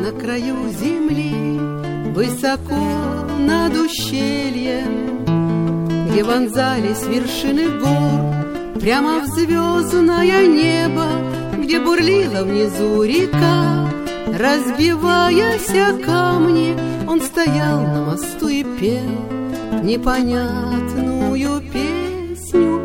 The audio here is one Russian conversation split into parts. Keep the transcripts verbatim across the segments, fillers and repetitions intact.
на краю земли, высоко над ущельем, где вонзались вершины гор прямо в звездное небо, где бурлила внизу река, разбиваясь о камни, он стоял на мосту и пел непонятную песню.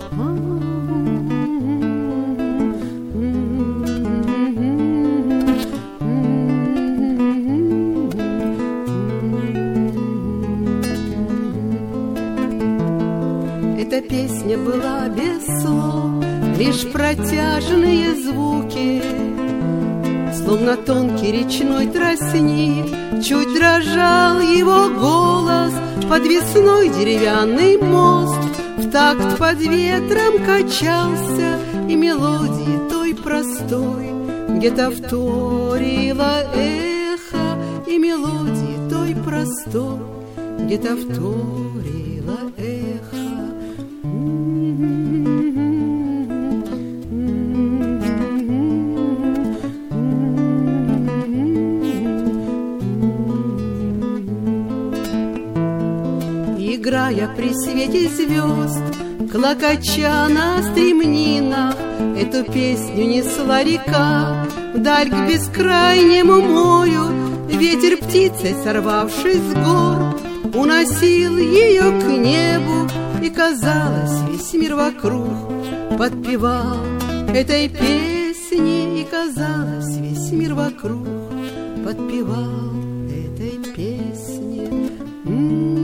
Эта песня была без слов, лишь протяжные звуки, словно тонкий речной тростник. Чуть дрожал его голос, подвесной деревянный мост в такт под ветром качался, и мелодии той простой где-то вторило эхо, и мелодии той простой где-то вторило эхо. Играя при свете звезд, клокоча на стремнинах, эту песню несла река вдаль к бескрайнему морю. Ветер птицей, сорвавшись с гор, уносил ее к небу, и, казалось, весь мир вокруг подпевал этой песни, и, казалось, весь мир вокруг подпевал этой песни. М-м-м.